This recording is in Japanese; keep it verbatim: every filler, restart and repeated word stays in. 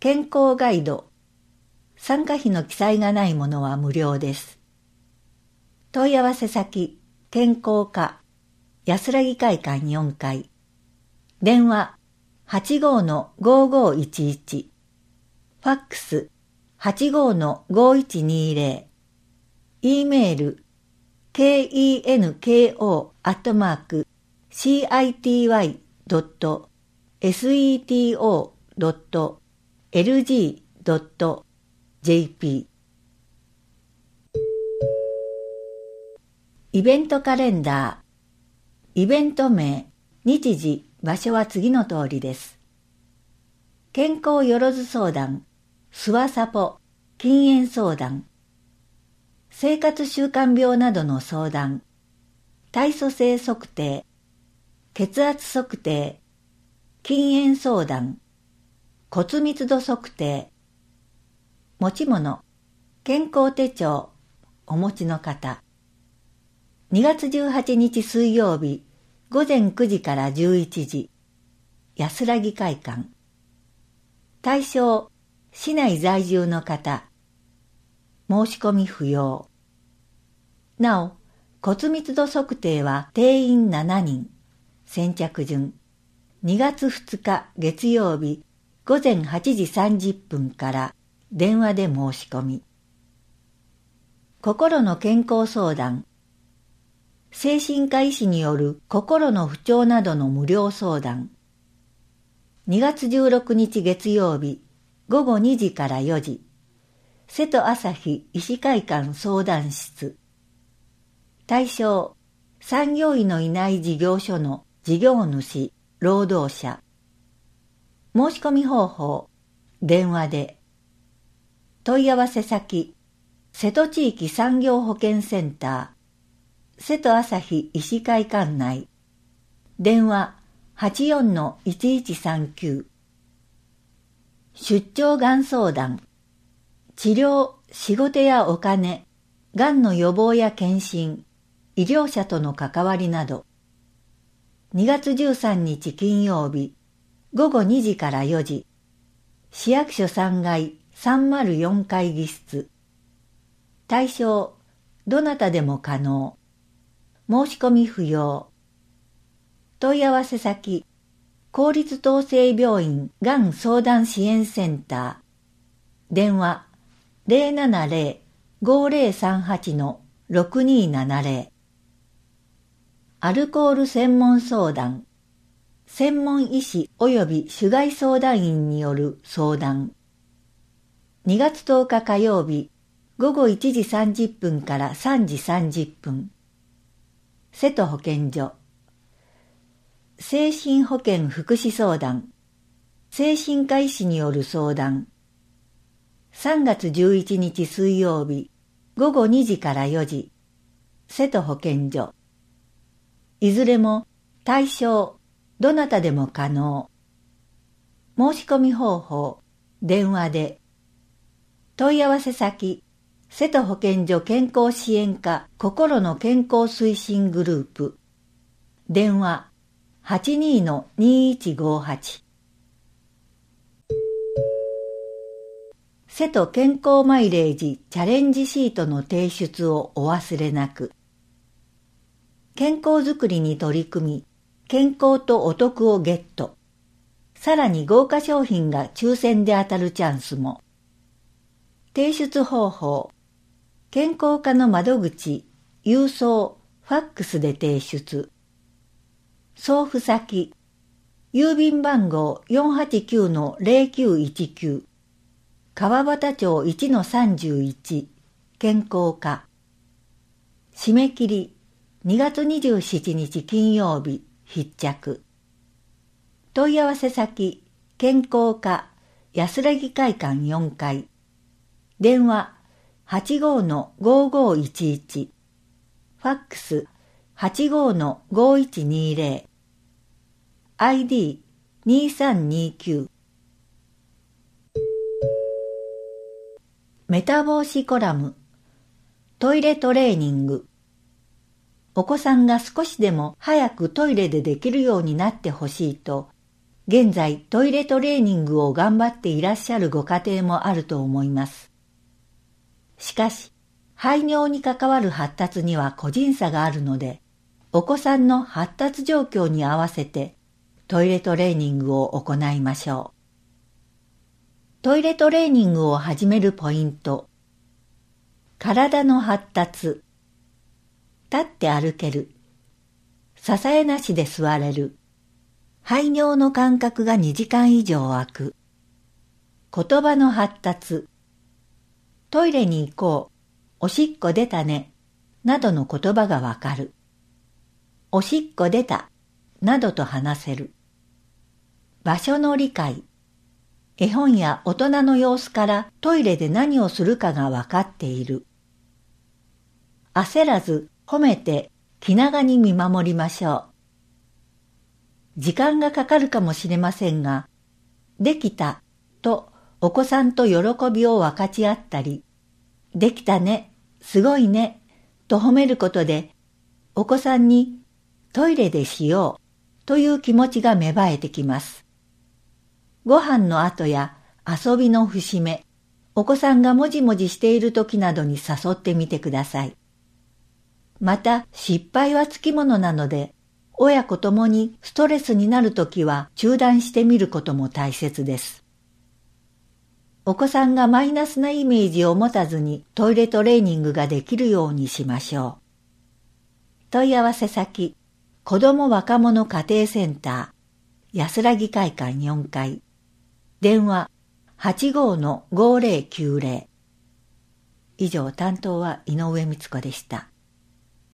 健康ガイド。参加費の記載がないものは無料です。問い合わせ先、健康課、安らぎ会館よんかい。電話 はちごーのごーごーいちいち。ファックス はちごーのごーいちにーぜろ。E メール ケーイーエヌケーオー アットマーク シーアイティーワイ ドット セット ドット エルジー ドット ジェーピー。イベントカレンダー。イベント名、日時、場所は次の通りです。健康よろず相談、スワサポ、禁煙相談、生活習慣病などの相談、体組成測定、血圧測定、禁煙相談、骨密度測定、持ち物、健康手帳、お持ちの方。にがつじゅうはちにち水曜日、ごぜんくじからじゅういちじ、安らぎ会館。対象、市内在住の方。申し込み不要。なお、骨密度測定は定員しちにん。先着順。にがつふつか月曜日ごぜんはちじさんじゅっぷんから電話で申し込み。心の健康相談。精神科医師による心の不調などの無料相談。にがつじゅうろくにち月曜日ごごにじからよじ、瀬戸朝日医師会館相談室。対象、産業医のいない事業所の事業主、労働者。申し込み方法、電話で。問い合わせ先、瀬戸地域産業保健センター、瀬戸朝日医師会館内。電話 はちよんのいちいちさんきゅう。出張がん相談。治療、仕事やお金、がんの予防や検診、医療者との関わりなど。にがつじゅうさんにち金曜日、ごごにじからよじ、市役所さんがいさんまるよん会議室。対象、どなたでも可能。申し込み不要。問い合わせ先、公立統制病院がん相談支援センター。電話 ゼロななゼロ ごゼロさんはち のろくにーななゼロ。アルコール専門相談。専門医師及び主害相談員による相談。にがつとおか火曜日、ごごいちじさんじゅっぷんからさんじさんじゅっぷん。瀬戸保健所。精神保健福祉相談。精神科医師による相談。さんがつじゅういちにち水曜日、ごごにじからよじ。瀬戸保健所。いずれも対象、どなたでも可能。申し込み方法、電話で。問い合わせ先、瀬戸保健所健康支援課心の健康推進グループ。電話 はちにーのにいちごはち。瀬戸健康マイレージチャレンジシートの提出をお忘れなく。健康づくりに取り組み、健康とお得をゲット。さらに豪華商品が抽選で当たるチャンスも。提出方法。健康課の窓口、郵送、ファックスで提出。送付先。郵便番号 よんはちきゅうのゼロきゅういちきゅう。川端町 いちのさんじゅういち。健康課。締め切り。にがつにじゅうしちにち金曜日、必着。問い合わせ先、健康課、安らぎ会館よんかい。電話 はちごーのごーごーいちいち。ファックス はちごーのごいちにーぜろ。アイディーにさんにきゅう。メタ防止コラム。トイレトレーニング。お子さんが少しでも早くトイレでできるようになってほしいと、 現在トイレトレーニングを頑張っていらっしゃるご家庭もあると思います。しかし、排尿に関わる発達には個人差があるので、お子さんの発達状況に合わせてトイレトレーニングを行いましょう。トイレトレーニングを始めるポイント。体の発達。立って歩ける。支えなしで座れる。排尿の間隔がにじかん以上空く。言葉の発達。トイレに行こう。おしっこ出たね。などの言葉がわかる。おしっこ出た。などと話せる。場所の理解。絵本や大人の様子からトイレで何をするかがわかっている。焦らず褒めて気長に見守りましょう。時間がかかるかもしれませんが、できたとお子さんと喜びを分かち合ったり、できたね、すごいねと褒めることで、お子さんにトイレでしようという気持ちが芽生えてきます。ご飯の後や遊びの節目、お子さんがもじもじしている時などに誘ってみてください。また、失敗はつきものなので、親子ともにストレスになるときは中断してみることも大切です。お子さんがマイナスなイメージを持たずにトイレトレーニングができるようにしましょう。問い合わせ先、子ども若者家庭センター、安らぎ会館よんかい、電話 はちごーのごーぜろきゅうぜろ。以上、担当は井上光子でした。